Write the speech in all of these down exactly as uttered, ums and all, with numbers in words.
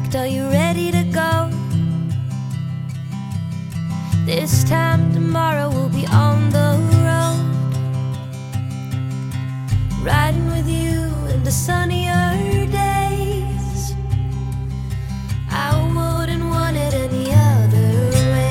packed? Are you ready to go? This time tomorrow we'll be on the road, riding with you in the sunnier days. I wouldn't want it any other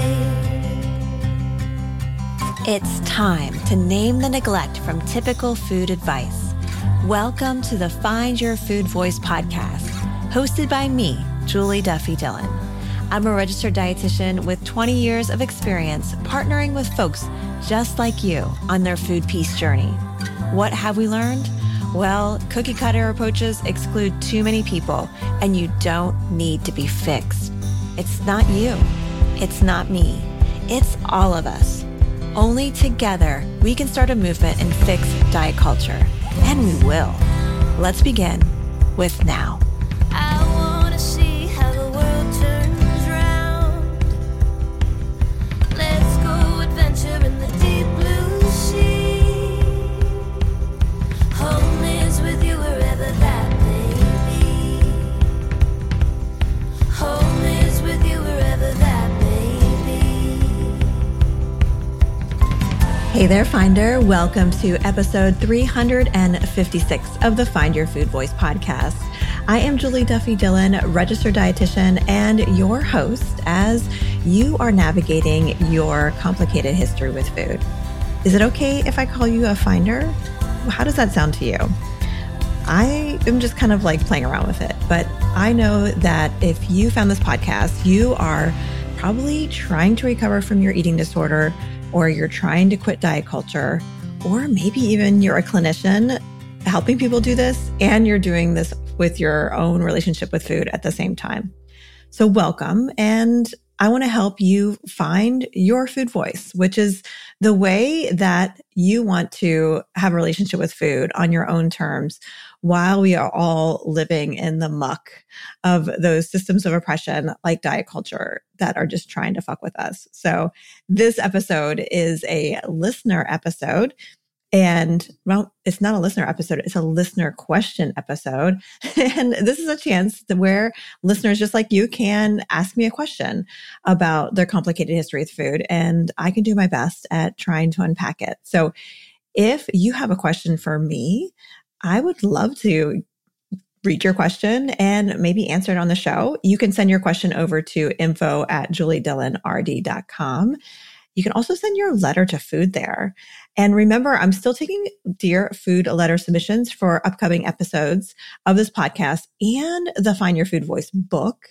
way. It's time to name the neglect from typical food advice. Welcome to the Find Your Food Voice podcast, hosted by me, Julie Duffy Dillon. I'm a registered dietitian with twenty years of experience partnering with folks just like you on their food peace journey. What have we learned? Well, cookie cutter approaches exclude too many people, and you don't need to be fixed. It's not you. It's not me. It's all of us. Only together we can start a movement and fix diet culture. And we will. Let's begin with now. I wanna see how the world turns round. Let's go adventure in the deep blue sea. Home is with you wherever that may be. Home is with you wherever that may be. Hey there, Finder. Welcome to episode three hundred fifty-six of the Find Your Food Voice podcast. I am Julie Duffy Dillon, registered dietitian and your host as you are navigating your complicated history with food. Is it okay if I call you a finder? How does that sound to you? I am just kind of like playing around with it, but I know that if you found this podcast, you are probably trying to recover from your eating disorder, or you're trying to quit diet culture, or maybe even you're a clinician helping people do this, and you're doing this with your own relationship with food at the same time. So welcome. And I want to help you find your food voice, which is the way that you want to have a relationship with food on your own terms while we are all living in the muck of those systems of oppression like diet culture that are just trying to fuck with us. So this episode is a listener episode. And well, it's not a listener episode, it's a listener question episode. And this is a chance to where listeners just like you can ask me a question about their complicated history with food, and I can do my best at trying to unpack it. So if you have a question for me, I would love to read your question and maybe answer it on the show. You can send your question over to info at julie dillon r d dot com. You can also send your letter to food there. And remember, I'm still taking Dear Food letter submissions for upcoming episodes of this podcast and the Find Your Food Voice book.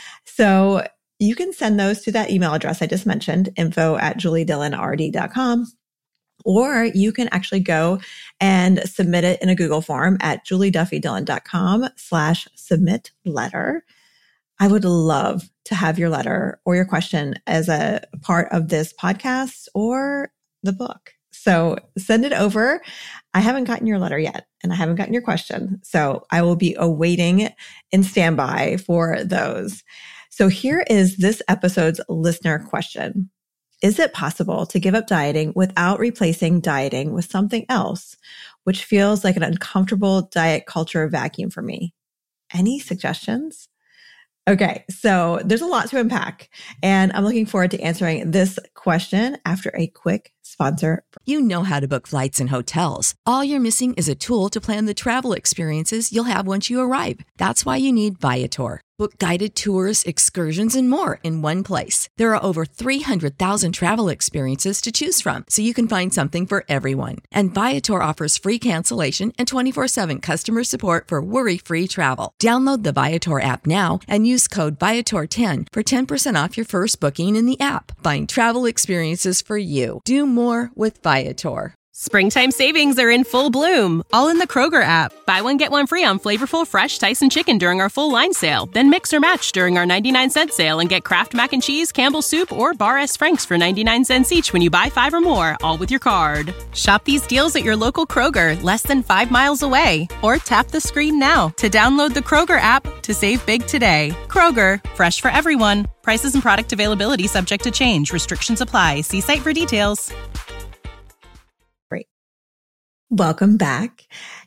So you can send those to that email address I just mentioned, info at julie dillon r d dot com. Or you can actually go and submit it in a Google form at julie duffy dillon dot com slash submit letter. I would love to have your letter or your question as a part of this podcast or the book. So send it over. I haven't gotten your letter yet, and I haven't gotten your question. So I will be awaiting in standby for those. So here is this episode's listener question. Is it possible to give up dieting without replacing dieting with something else, which feels like an uncomfortable diet culture vacuum for me? Any suggestions? Okay, so there's a lot to unpack, and I'm looking forward to answering this question after a quick sponsor. You know how to book flights and hotels. All you're missing is a tool to plan the travel experiences you'll have once you arrive. That's why you need Viator. Book guided tours, excursions, and more in one place. There are over three hundred thousand travel experiences to choose from, so you can find something for everyone. And Viator offers free cancellation and twenty-four seven customer support for worry-free travel. Download the Viator app now and use code Viator ten for ten percent off your first booking in the app. Find travel experiences for you. Do more with Viator. Springtime savings are in full bloom, all in the Kroger app. Buy one, get one free on flavorful, fresh Tyson chicken during our full line sale. Then mix or match during our ninety-nine cent sale and get Kraft Mac and Cheese, Campbell's Soup, or Bar S. Frank's for ninety-nine cents each when you buy five or more, all with your card. Shop these deals at your local Kroger, less than five miles away. Or tap the screen now to download the Kroger app to save big today. Kroger, fresh for everyone. Prices and product availability subject to change. Restrictions apply. See site for details. Welcome back.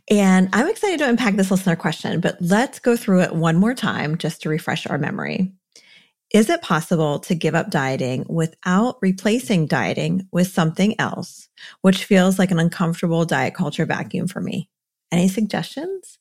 And I'm excited to unpack this listener question, but let's go through it one more time just to refresh our memory. Is it possible to give up dieting without replacing dieting with something else, which feels like an uncomfortable diet culture vacuum for me? Any suggestions?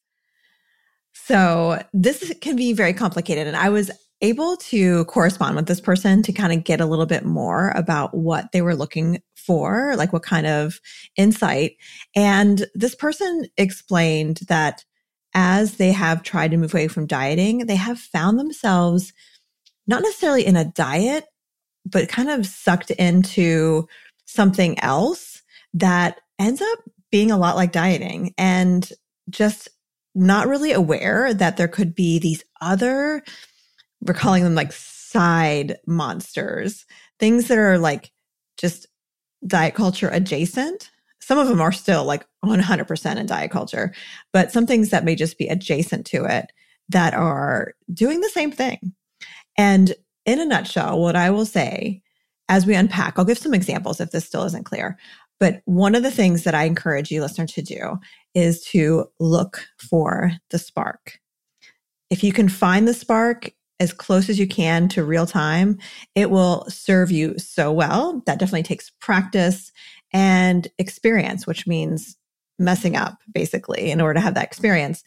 So this can be very complicated. And I was able to correspond with this person to kind of get a little bit more about what they were looking for, like what kind of insight. And this person explained that as they have tried to move away from dieting, they have found themselves not necessarily in a diet, but kind of sucked into something else that ends up being a lot like dieting, and just not really aware that there could be these other, we're calling them like side monsters, things that are like just diet culture adjacent. Some of them are still like one hundred percent in diet culture, but some things that may just be adjacent to it that are doing the same thing. And in a nutshell, what I will say as we unpack, I'll give some examples if this still isn't clear. But one of the things that I encourage you, listener, to do is to look for the spark. If you can find the spark as close as you can to real time, it will serve you so well. That definitely takes practice and experience, which means messing up, basically, in order to have that experience.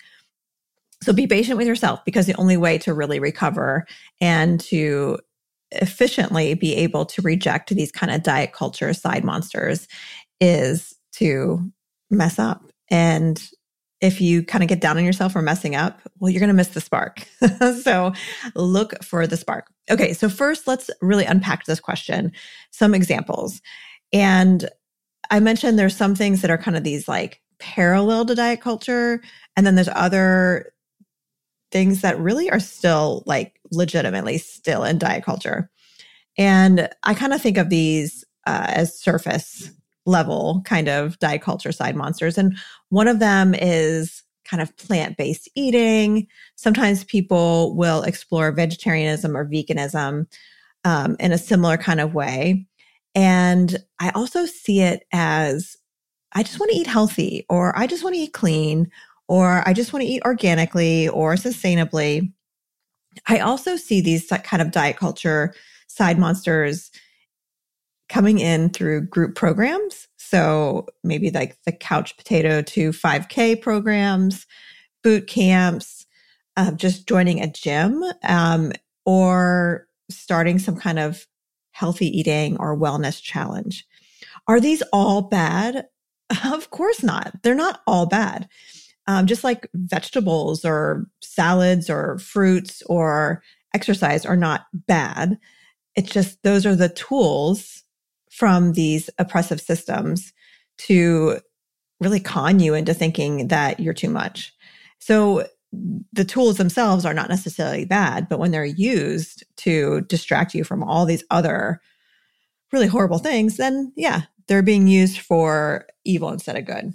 So be patient with yourself, because the only way to really recover and to efficiently be able to reject these kind of diet culture side monsters is to mess up. And if you kind of get down on yourself for messing up, well, you're going to miss the spark. So look for the spark. Okay, so first, let's really unpack this question, some examples. And I mentioned there's some things that are kind of these like parallel to diet culture, and then there's other things that really are still like legitimately still in diet culture. And I kind of think of these uh, as surface level kind of diet culture side monsters. And one of them is kind of plant-based eating. Sometimes people will explore vegetarianism or veganism um, in a similar kind of way. And I also see it as, I just want to eat healthy, or I just want to eat clean, or I just want to eat organically or sustainably. I also see these kind of diet culture side monsters coming in through group programs. So maybe like the couch potato to five K programs, boot camps, uh, just joining a gym, um, or starting some kind of healthy eating or wellness challenge. Are these all bad? Of course not. They're not all bad. Um, just like vegetables or salads or fruits or exercise are not bad. It's just those are the tools from these oppressive systems to really con you into thinking that you're too much. So the tools themselves are not necessarily bad, but when they're used to distract you from all these other really horrible things, then yeah, they're being used for evil instead of good.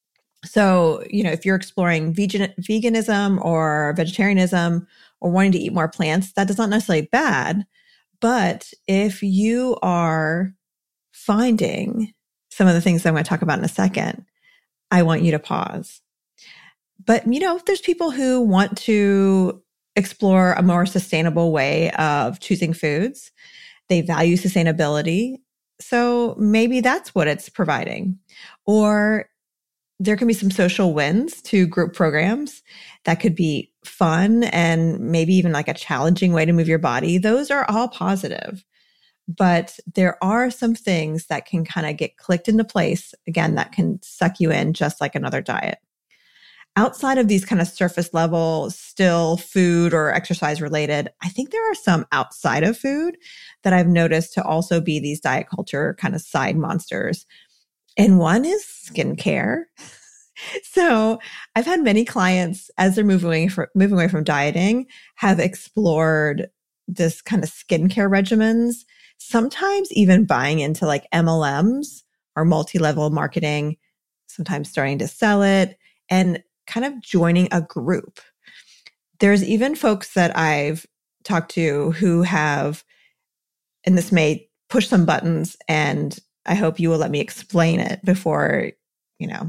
So, you know, if you're exploring vegan, veganism or vegetarianism or wanting to eat more plants, that is not necessarily bad. But if you are finding some of the things that I'm going to talk about in a second, I want you to pause. But, you know, there's people who want to explore a more sustainable way of choosing foods. They value sustainability. So maybe that's what it's providing. Or there can be some social wins to group programs that could be fun and maybe even like a challenging way to move your body. Those are all positive. But there are some things that can kind of get clicked into place, again, that can suck you in just like another diet. Outside of these kind of surface level, still food or exercise related, I think there are some outside of food that I've noticed to also be these diet culture kind of side monsters. And one is skincare. So I've had many clients, as they're moving away from, moving away from dieting, have explored this kind of skincare regimens, sometimes even buying into like M L Ms or multi-level marketing, sometimes starting to sell it and kind of joining a group. There's even folks that I've talked to who have, and this may push some buttons, and I hope you will let me explain it before, you know,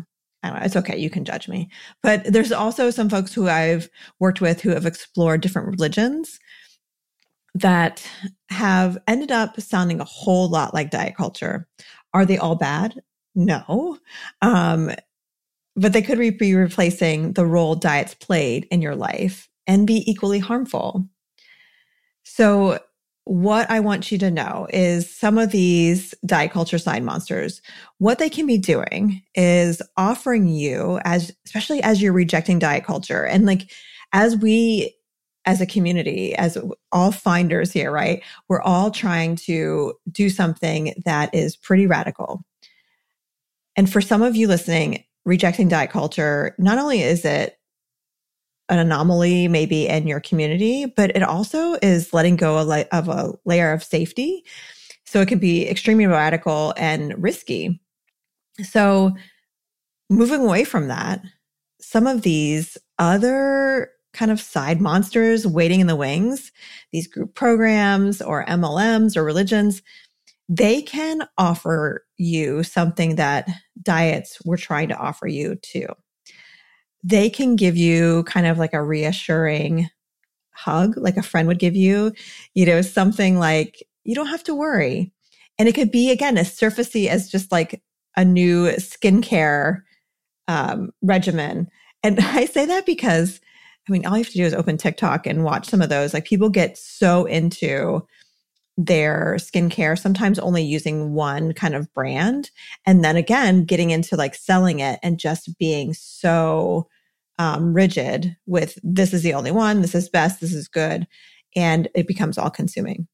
I don't know, it's okay. You can judge me. But there's also some folks who I've worked with who have explored different religions that have ended up sounding a whole lot like diet culture. Are they all bad? No. Um, but they could be replacing the role diets played in your life and be equally harmful. So what I want you to know is some of these diet culture side monsters, what they can be doing is offering you, as especially as you're rejecting diet culture. And like, as we, as a community, as all finders here, right? We're all trying to do something that is pretty radical. And for some of you listening, rejecting diet culture, not only is it an anomaly maybe in your community, but it also is letting go of a layer of safety. So it can be extremely radical and risky. So moving away from that, some of these other kind of side monsters waiting in the wings, these group programs or M L Ms or religions, they can offer you something that diets were trying to offer you too. They can give you kind of like a reassuring hug, like a friend would give you, you know, something like, you don't have to worry. And it could be, again, as surfacey as just like a new skincare um, regimen. And I say that because, I mean, all you have to do is open TikTok and watch some of those. Like people get so into their skincare, sometimes only using one kind of brand. And then again, getting into like selling it and just being so um, rigid with this is the only one, this is best, this is good. And it becomes all consuming.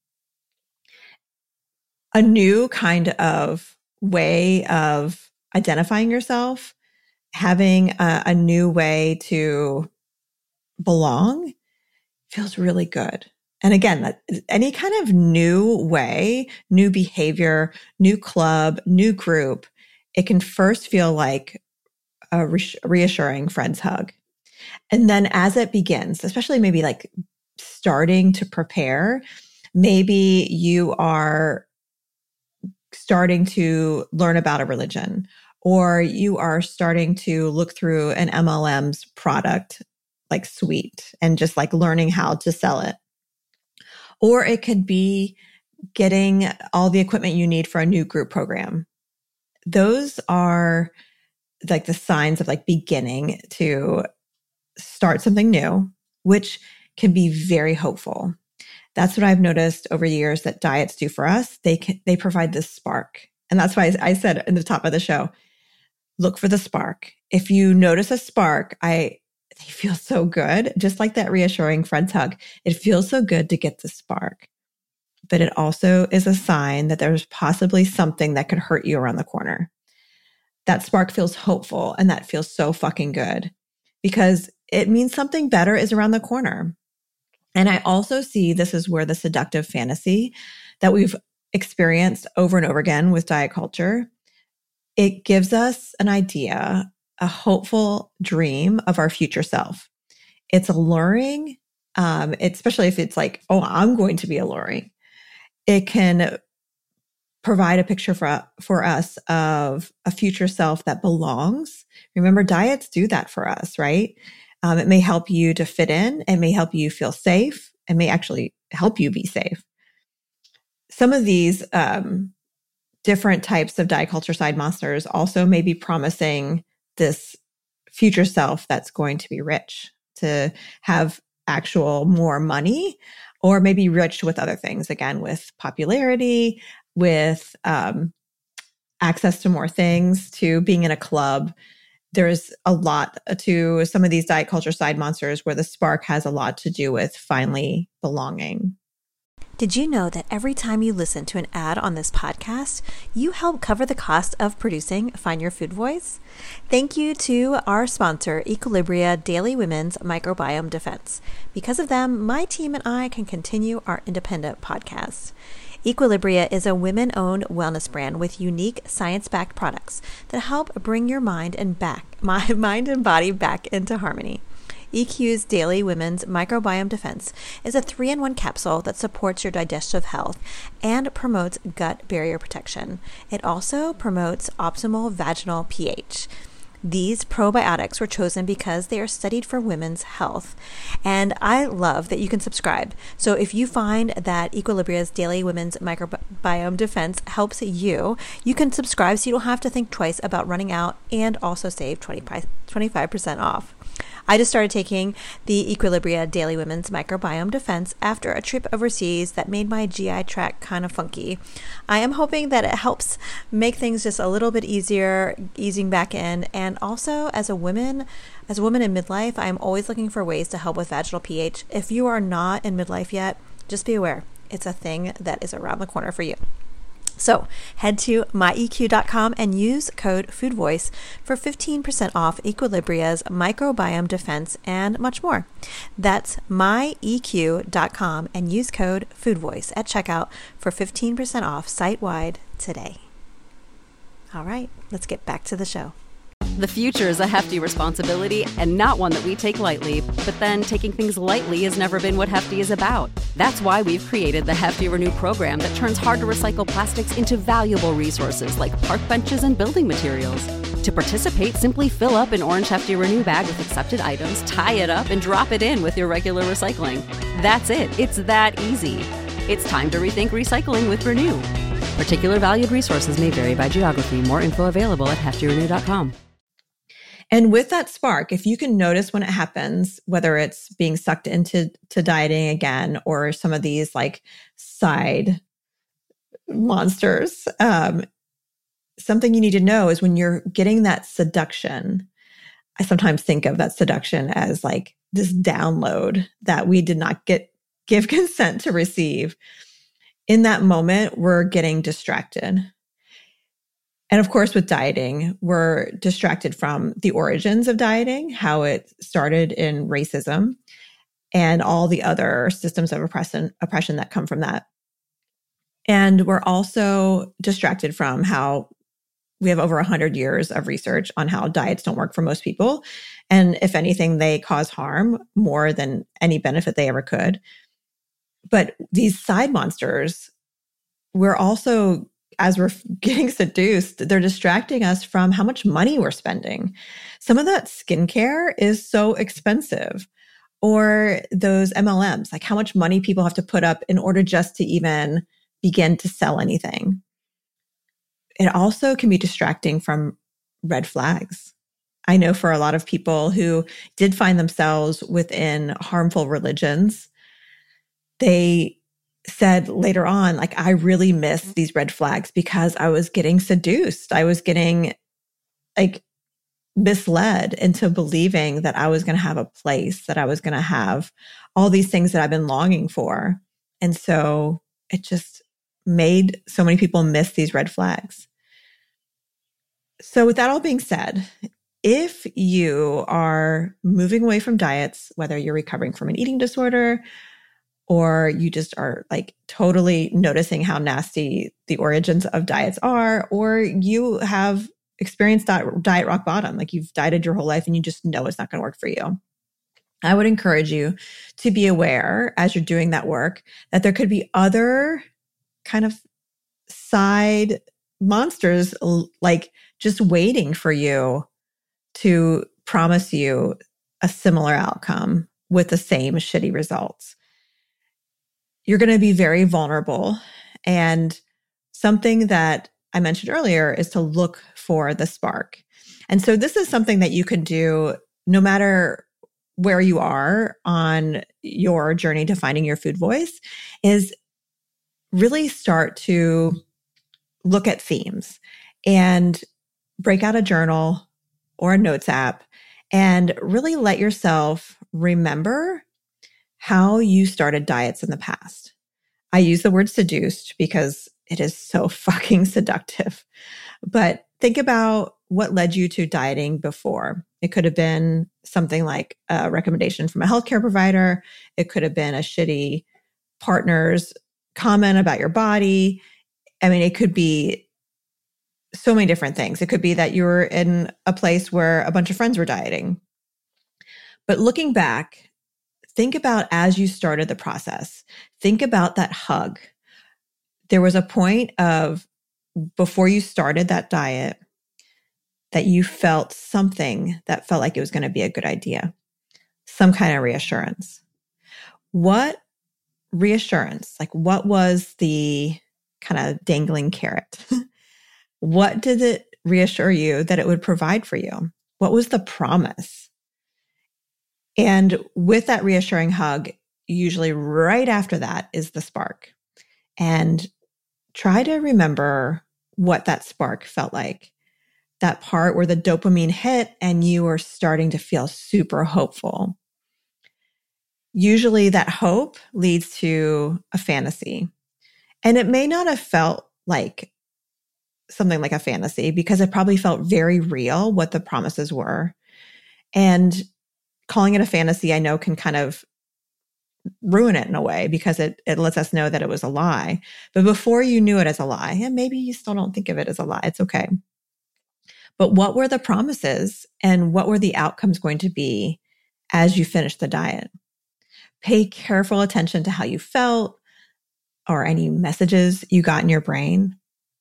A new kind of way of identifying yourself, having a, a new way to belong feels really good. And again, that, any kind of new way, new behavior, new club, new group, it can first feel like a re- reassuring friend's hug. And then as it begins, especially maybe like starting to prepare, maybe you are starting to learn about a religion, or you are starting to look through an M L M's product like suite and just like learning how to sell it. Or it could be getting all the equipment you need for a new group program. Those are like the signs of like beginning to start something new, which can be very hopeful. That's what I've noticed over years that diets do for us. They can, they provide this spark. And that's why I said in the top of the show, look for the spark. If you notice a spark, I they feel so good. Just like that reassuring friend's hug. It feels so good to get the spark. But it also is a sign that there's possibly something that could hurt you around the corner. That spark feels hopeful, and that feels so fucking good because it means something better is around the corner. And I also see this is where the seductive fantasy that we've experienced over and over again with diet culture, it gives us an idea, a hopeful dream of our future self. It's alluring, um, especially if it's like, oh, I'm going to be alluring. It can provide a picture for, for us of a future self that belongs. Remember, diets do that for us, right? Um, it may help you to fit in. It may help you feel safe. It may actually help you be safe. Some of these um, different types of diet culture side monsters also may be promising this future self that's going to be rich, to have actual more money, or maybe rich with other things, again, with popularity, with um, access to more things, to being in a club. There's a lot to some of these diet culture side monsters where the spark has a lot to do with finally belonging. Did you know that every time you listen to an ad on this podcast, you help cover the cost of producing Find Your Food Voice? Thank you to our sponsor, Equilibria Daily Women's Microbiome Defense. Because of them, my team and I can continue our independent podcast. Equilibria is a women-owned wellness brand with unique science-backed products that help bring your mind and back, my mind and body back into harmony. E Q's Daily Women's Microbiome Defense is a three in one capsule that supports your digestive health and promotes gut barrier protection. It also promotes optimal vaginal pH. These probiotics were chosen because they are studied for women's health. And I love that you can subscribe. So if you find that Equilibria's Daily Women's Microbiome Defense helps you, you can subscribe so you don't have to think twice about running out and also save twenty-five percent off. I just started taking the Equilibria Daily Women's Microbiome Defense after a trip overseas that made my G I tract kind of funky. I am hoping that it helps make things just a little bit easier, easing back in. And also, as a woman, as a woman in midlife, I'm always looking for ways to help with vaginal pH. If you are not in midlife yet, just be aware. It's a thing that is around the corner for you. So head to my E Q dot com and use code FoodVoice for fifteen percent off Equilibria's Microbiome Defense and much more. That's my E Q dot com and use code FoodVoice at checkout for fifteen percent off site-wide today. All right, let's get back to the show. The future is a hefty responsibility and not one that we take lightly, but then taking things lightly has never been what Hefty is about. That's why we've created the Hefty Renew program that turns hard-to-recycle plastics into valuable resources like park benches and building materials. To participate, simply fill up an orange Hefty Renew bag with accepted items, tie it up, and drop it in with your regular recycling. That's it. It's that easy. It's time to rethink recycling with Renew. Particular valued resources may vary by geography. More info available at hefty renew dot com. And with that spark, if you can notice when it happens, whether it's being sucked into to dieting again or some of these like side monsters, um, something you need to know is when you're getting that seduction. I sometimes think of that seduction as like this download that we did not get give consent to receive. In that moment, we're getting distracted. And of course, with dieting, we're distracted from the origins of dieting, how it started in racism, and all the other systems of oppression, oppression that come from that. And we're also distracted from how we have over one hundred years of research on how diets don't work for most people. And if anything, they cause harm more than any benefit they ever could. But these side monsters, we're also, as we're getting seduced, they're distracting us from how much money we're spending. Some of that skincare is so expensive. Or those M L Ms, like how much money people have to put up in order just to even begin to sell anything. It also can be distracting from red flags. I know for a lot of people who did find themselves within harmful religions, they said later on, like, I really miss these red flags because I was getting seduced. I was getting like misled into believing that I was going to have a place, that I was going to have all these things that I've been longing for. And so it just made so many people miss these red flags. So with that all being said, if you are moving away from diets, whether you're recovering from an eating disorder or you just are like totally noticing how nasty the origins of diets are, or you have experienced that diet rock bottom, like you've dieted your whole life and you just know it's not going to work for you, I would encourage you to be aware as you're doing that work that there could be other kind of side monsters like just waiting for you to promise you a similar outcome with the same shitty results. You're going to be very vulnerable. And something that I mentioned earlier is to look for the spark. And so this is something that you can do no matter where you are on your journey to finding your food voice, is really start to look at themes and break out a journal or a notes app and really let yourself remember how you started diets in the past. I use the word seduced because it is so fucking seductive. But think about what led you to dieting before. It could have been something like a recommendation from a healthcare provider. It could have been a shitty partner's comment about your body. I mean, it could be so many different things. It could be that you were in a place where a bunch of friends were dieting. But looking back, think about as you started the process. Think about that hug. There was a point of before you started that diet, that you felt something that felt like it was going to be a good idea, some kind of reassurance. What reassurance, like what was the kind of dangling carrot? What did it reassure you that it would provide for you? What was the promise? And with that reassuring hug, usually right after that is the spark. And try to remember what that spark felt like. That part where the dopamine hit and you were starting to feel super hopeful. Usually that hope leads to a fantasy. And it may not have felt like something like a fantasy because it probably felt very real what the promises were. And calling it a fantasy, I know, can kind of ruin it in a way because it, it lets us know that it was a lie. But before you knew it as a lie, and maybe you still don't think of it as a lie, it's okay. But what were the promises and what were the outcomes going to be as you finished the diet? Pay careful attention to how you felt or any messages you got in your brain.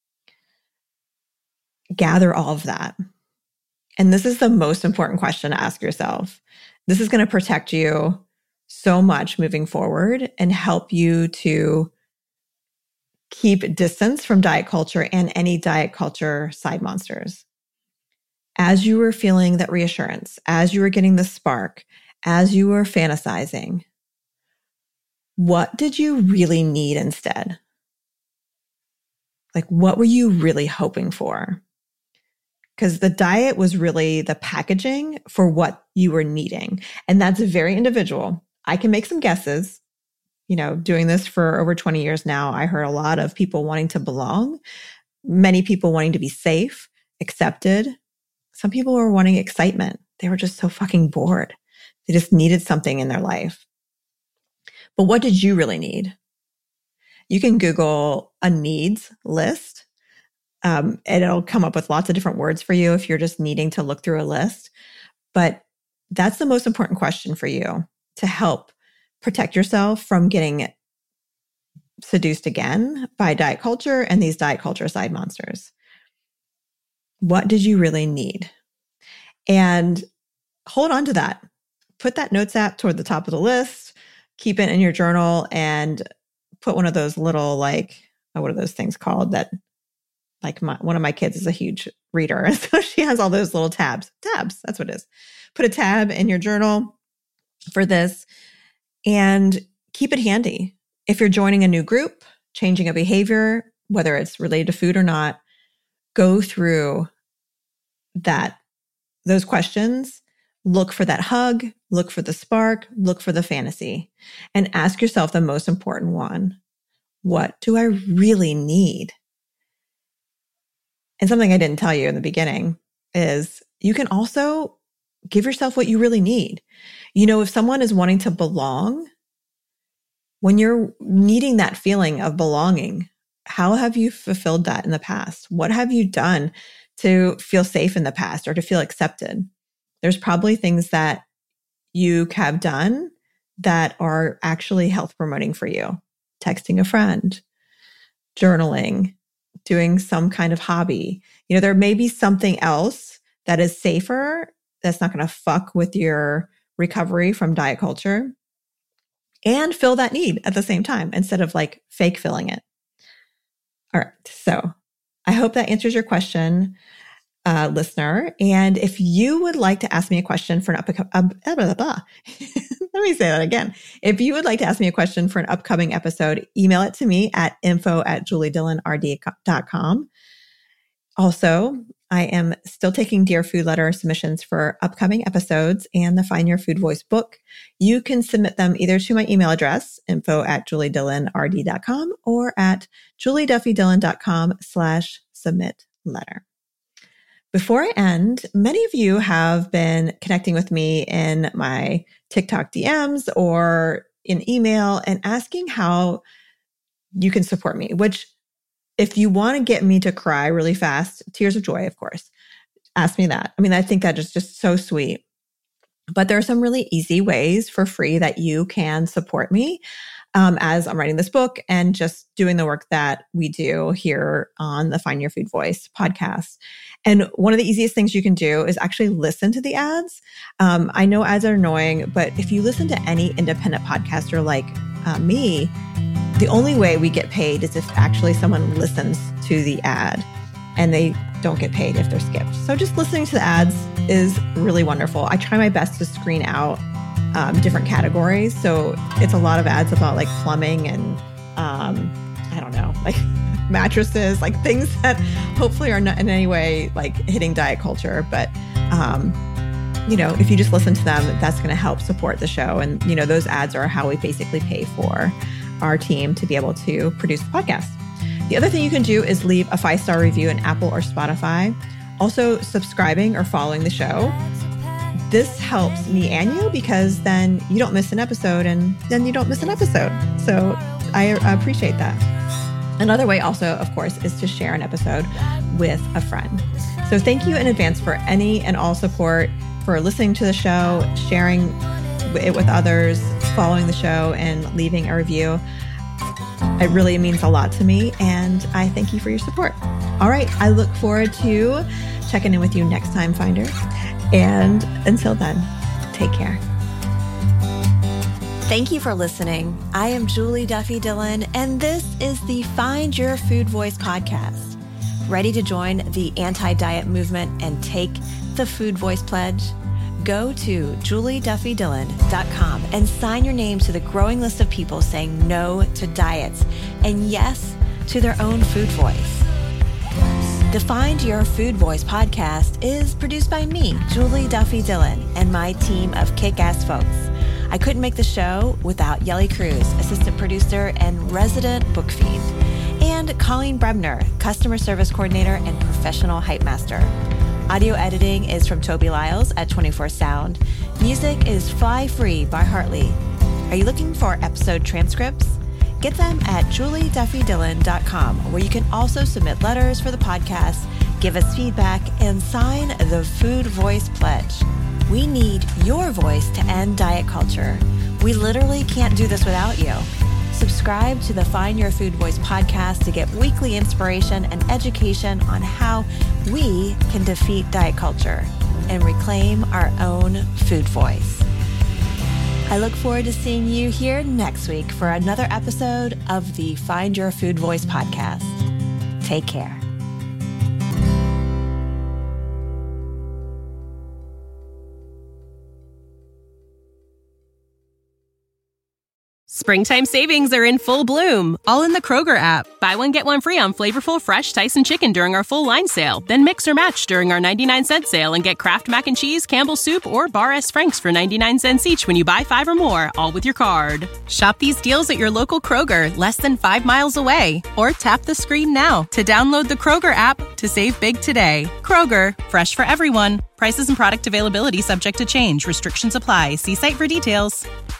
Gather all of that. And this is the most important question to ask yourself. This is going to protect you so much moving forward and help you to keep distance from diet culture and any diet culture side monsters. As you were feeling that reassurance, as you were getting the spark, as you were fantasizing, what did you really need instead? Like, what were you really hoping for? Because the diet was really the packaging for what you were needing. And that's very individual. I can make some guesses. You know, doing this for over twenty years now, I heard a lot of people wanting to belong, many people wanting to be safe, accepted. Some people were wanting excitement. They were just so fucking bored. They just needed something in their life. But what did you really need? You can Google a needs list. Um, and it'll come up with lots of different words for you if you're just needing to look through a list. But that's the most important question for you to help protect yourself from getting seduced again by diet culture and these diet culture side monsters. What did you really need? And hold on to that. Put that notes app toward the top of the list, keep it in your journal, and put one of those little, like, oh, what are those things called that, like my, one of my kids is a huge reader. And so she has all those little tabs. Tabs, that's what it is. Put a tab in your journal for this and keep it handy. If you're joining a new group, changing a behavior, whether it's related to food or not, go through that, those questions, look for that hug, look for the spark, look for the fantasy, and ask yourself the most important one. What do I really need? And something I didn't tell you in the beginning is you can also give yourself what you really need. You know, if someone is wanting to belong, when you're needing that feeling of belonging, how have you fulfilled that in the past? What have you done to feel safe in the past or to feel accepted? There's probably things that you have done that are actually health promoting for you. Texting a friend, journaling, doing some kind of hobby. You know, there may be something else that is safer, that's not going to fuck with your recovery from diet culture, and fill that need at the same time instead of like fake filling it. All right. So I hope that answers your question, uh, listener. And if you would like to ask me a question for an upcoming, uh, blah, blah, blah. Let me say that again. If you would like to ask me a question for an upcoming episode, email it to me at info at julie dillon r d dot com. Also, I am still taking Dear Food Letter submissions for upcoming episodes and the Find Your Food Voice book. You can submit them either to my email address, info at julie dillon r d dot com, or at julie duffy dillon dot com slash submit letter. Before I end, many of you have been connecting with me in my TikTok D Ms or in email and asking how you can support me, which if you want to get me to cry really fast, tears of joy, of course, ask me that. I mean, I think that is just so sweet. But there are some really easy ways for free that you can support me. um, as I'm writing this book and just doing the work that we do here on the Find Your Food Voice podcast. And one of the easiest things you can do is actually listen to the ads. Um, I know ads are annoying, but if you listen to any independent podcaster like uh, me, the only way we get paid is if actually someone listens to the ad, and they don't get paid if they're skipped. So just listening to the ads is really wonderful. I try my best to screen out um, different categories. So it's a lot of ads about like plumbing and um, I don't know, like mattresses, like things that hopefully are not in any way like hitting diet culture. But, um, you know, if you just listen to them, that's going to help support the show. And, you know, those ads are how we basically pay for our team to be able to produce the podcast. The other thing you can do is leave a five-star review in Apple or Spotify. Also, subscribing or following the show. This helps me and you because then you don't miss an episode and then you don't miss an episode. So I appreciate that. Another way also, of course, is to share an episode with a friend. So thank you in advance for any and all support, for listening to the show, sharing it with others, following the show, and leaving a review. It really means a lot to me, and I thank you for your support. All right, I look forward to checking in with you next time, Finder. And until then, take care. Thank you for listening. I am Julie Duffy Dillon, and this is the Find Your Food Voice podcast. Ready to join the anti-diet movement and take the Food Voice Pledge? Go to julie duffy dillon dot com and sign your name to the growing list of people saying no to diets and yes to their own food voice. The Find Your Food Voice podcast is produced by me, Julie Duffy Dillon, and my team of kick-ass folks. I couldn't make the show without Yelly Cruz, assistant producer and resident book fiend, and Colleen Brebner, customer service coordinator and professional hype master. Audio editing is from Toby Lyles at twenty-four Sound. Music is Fly Free by Hartley. Are you looking for episode transcripts? Get them at julie duffy dillon dot com, where you can also submit letters for the podcast, give us feedback, and sign the Food Voice Pledge. We need your voice to end diet culture. We literally can't do this without you. Subscribe to the Find Your Food Voice podcast to get weekly inspiration and education on how we can defeat diet culture and reclaim our own food voice. I look forward to seeing you here next week for another episode of the Find Your Food Voice podcast. Take care. Springtime savings are in full bloom, all in the Kroger app. Buy one, get one free on flavorful, fresh Tyson chicken during our full line sale. Then mix or match during our ninety-nine cent sale and get Kraft Mac and Cheese, Campbell's Soup, or Bar S. Frank's for ninety-nine cents each when you buy five or more, all with your card. Shop these deals at your local Kroger, less than five miles away. Or tap the screen now to download the Kroger app to save big today. Kroger, fresh for everyone. Prices and product availability subject to change. Restrictions apply. See site for details.